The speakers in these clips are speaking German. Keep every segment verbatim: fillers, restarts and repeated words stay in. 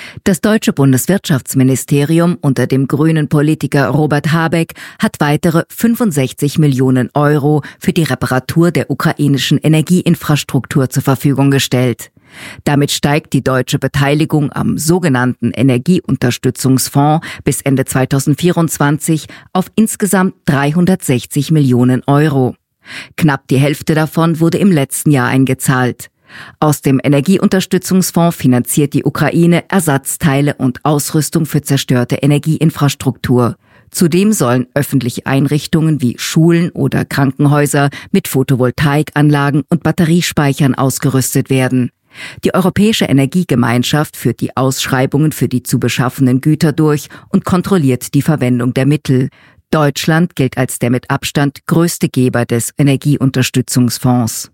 Das deutsche Bundeswirtschaftsministerium unter dem grünen Politiker Robert Habeck hat weitere fünfundsechzig Millionen Euro für die Reparatur der ukrainischen Energieinfrastruktur zur Verfügung gestellt. Damit steigt die deutsche Beteiligung am sogenannten Energieunterstützungsfonds bis Ende zweitausendvierundzwanzig auf insgesamt dreihundertsechzig Millionen Euro. Knapp die Hälfte davon wurde im letzten Jahr eingezahlt. Aus dem Energieunterstützungsfonds finanziert die Ukraine Ersatzteile und Ausrüstung für zerstörte Energieinfrastruktur. Zudem sollen öffentliche Einrichtungen wie Schulen oder Krankenhäuser mit Photovoltaikanlagen und Batteriespeichern ausgerüstet werden. Die Europäische Energiegemeinschaft führt die Ausschreibungen für die zu beschaffenden Güter durch und kontrolliert die Verwendung der Mittel. Deutschland gilt als der mit Abstand größte Geber des Energieunterstützungsfonds.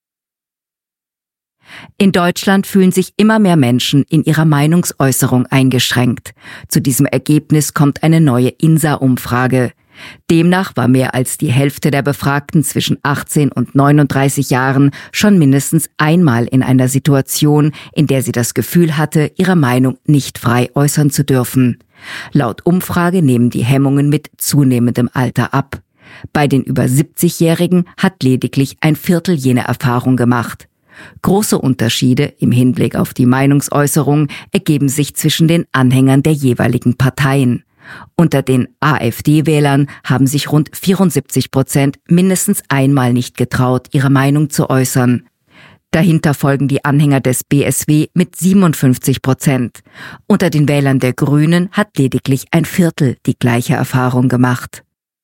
In Deutschland fühlen sich immer mehr Menschen in ihrer Meinungsäußerung eingeschränkt. Zu diesem Ergebnis kommt eine neue I N S A-Umfrage. Demnach war mehr als die Hälfte der Befragten zwischen achtzehn und neununddreißig Jahren schon mindestens einmal in einer Situation, in der sie das Gefühl hatte, ihre Meinung nicht frei äußern zu dürfen. Laut Umfrage nehmen die Hemmungen mit zunehmendem Alter ab. Bei den über siebzigjährigen hat lediglich ein Viertel jene Erfahrung gemacht. Große Unterschiede im Hinblick auf die Meinungsäußerung ergeben sich zwischen den Anhängern der jeweiligen Parteien. Unter den AfD-Wählern haben sich rund vierundsiebzig Prozent mindestens einmal nicht getraut, ihre Meinung zu äußern. Dahinter folgen die Anhänger des B S W mit siebenundfünfzig Prozent. Unter den Wählern der Grünen hat lediglich ein Viertel die gleiche Erfahrung gemacht.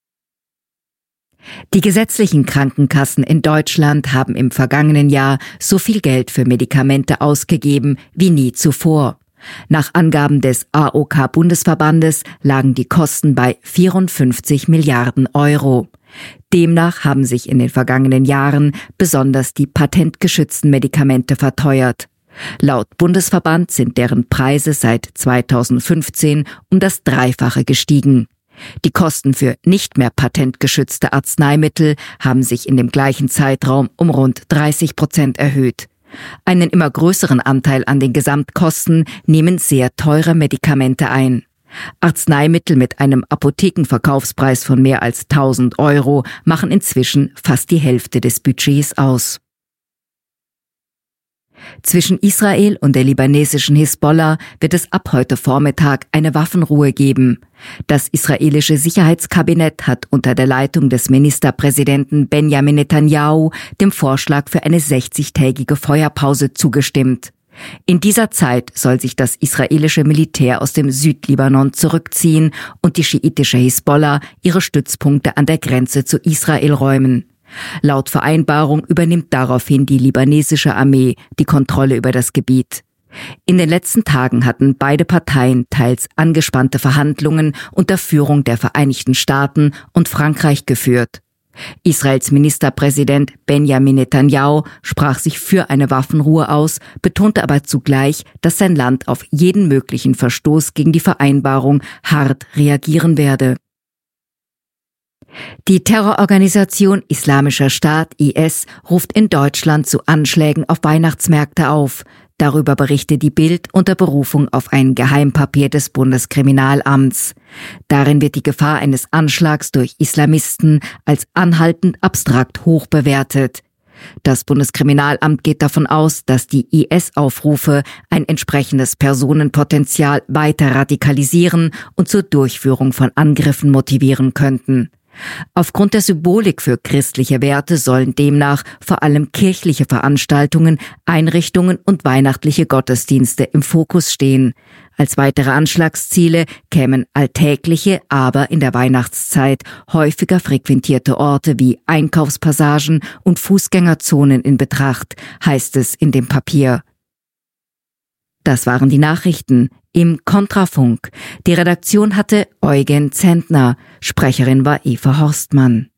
Die gesetzlichen Krankenkassen in Deutschland haben im vergangenen Jahr so viel Geld für Medikamente ausgegeben wie nie zuvor. Nach Angaben des A O K-Bundesverbandes lagen die Kosten bei vierundfünfzig Milliarden Euro. Demnach haben sich in den vergangenen Jahren besonders die patentgeschützten Medikamente verteuert. Laut Bundesverband sind deren Preise seit zweitausendfünfzehn um das Dreifache gestiegen. Die Kosten für nicht mehr patentgeschützte Arzneimittel haben sich in dem gleichen Zeitraum um rund dreißig Prozent erhöht. Einen immer größeren Anteil an den Gesamtkosten nehmen sehr teure Medikamente ein. Arzneimittel mit einem Apothekenverkaufspreis von mehr als tausend Euro machen inzwischen fast die Hälfte des Budgets aus. Zwischen Israel und der libanesischen Hisbollah wird es ab heute Vormittag eine Waffenruhe geben. Das israelische Sicherheitskabinett hat unter der Leitung des Ministerpräsidenten Benjamin Netanyahu dem Vorschlag für eine sechzigtägige Feuerpause zugestimmt. In dieser Zeit soll sich das israelische Militär aus dem Südlibanon zurückziehen und die schiitische Hisbollah ihre Stützpunkte an der Grenze zu Israel räumen. Laut Vereinbarung übernimmt daraufhin die libanesische Armee die Kontrolle über das Gebiet. In den letzten Tagen hatten beide Parteien teils angespannte Verhandlungen unter Führung der Vereinigten Staaten und Frankreich geführt. Israels Ministerpräsident Benjamin Netanyahu sprach sich für eine Waffenruhe aus, betonte aber zugleich, dass sein Land auf jeden möglichen Verstoß gegen die Vereinbarung hart reagieren werde. Die Terrororganisation Islamischer Staat I S ruft in Deutschland zu Anschlägen auf Weihnachtsmärkte auf. Darüber berichtet die Bild unter Berufung auf ein Geheimpapier des Bundeskriminalamts. Darin wird die Gefahr eines Anschlags durch Islamisten als anhaltend abstrakt hoch bewertet. Das Bundeskriminalamt geht davon aus, dass die I S-Aufrufe ein entsprechendes Personenpotenzial weiter radikalisieren und zur Durchführung von Angriffen motivieren könnten. Aufgrund der Symbolik für christliche Werte sollen demnach vor allem kirchliche Veranstaltungen, Einrichtungen und weihnachtliche Gottesdienste im Fokus stehen. Als weitere Anschlagsziele kämen alltägliche, aber in der Weihnachtszeit häufiger frequentierte Orte wie Einkaufspassagen und Fußgängerzonen in Betracht, heißt es in dem Papier. Das waren die Nachrichten im Kontrafunk. Die Redaktion hatte Eugen Zentner. Sprecherin war Eva Horstmann.